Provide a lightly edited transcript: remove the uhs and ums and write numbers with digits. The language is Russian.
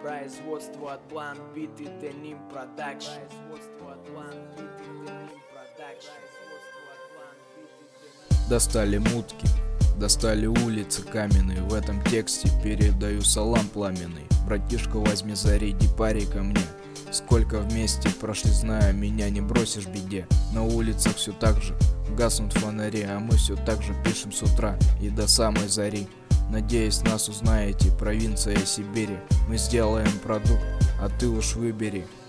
Производство Атлант, биты Деним Продакшн. Достали мутки, достали улицы каменные. В этом тексте передаю салам пламенный. Братишка, возьми, заряди пари ко мне. Сколько вместе прошли, знаю, меня не бросишь в беде. На улицах все так же гаснут фонари, а мы все так же пишем с утра и до самой зари. Надеюсь, нас узнаете, провинция Сибири. Мы сделаем продукт, а ты уж выбери.